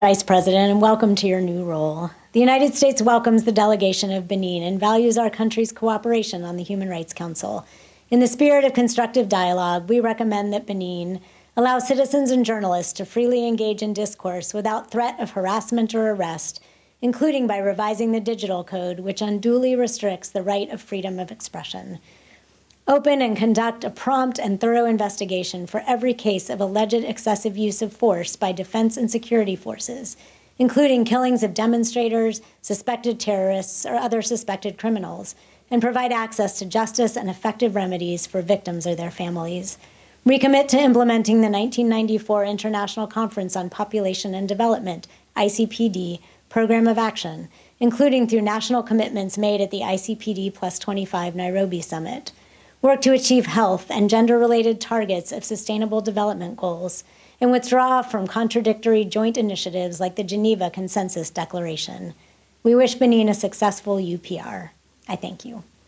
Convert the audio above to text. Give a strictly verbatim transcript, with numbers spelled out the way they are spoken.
Vice President, and welcome to your new role. The United States welcomes the delegation of Benin and values our country's cooperation on the Human Rights Council. In the spirit of constructive dialogue, we recommend that Benin allow citizens and journalists to freely engage in discourse without threat of harassment or arrest, including by revising the digital code, which unduly restricts the right of freedom of expression. Open and conduct a prompt and thorough investigation for every case of alleged excessive use of force by defense and security forces, including killings of demonstrators, suspected terrorists, or other suspected criminals, and provide access to justice and effective remedies for victims or their families. Recommit to implementing the nineteen ninety-four International Conference on Population and Development, I C P D, Program of Action, including through national commitments made at the I C P D Plus twenty-five Nairobi Summit. Work to achieve health and gender-related targets of Sustainable Development Goals, and withdraw from contradictory joint initiatives like the Geneva Consensus Declaration. We wish Benin a successful U P R. I thank you.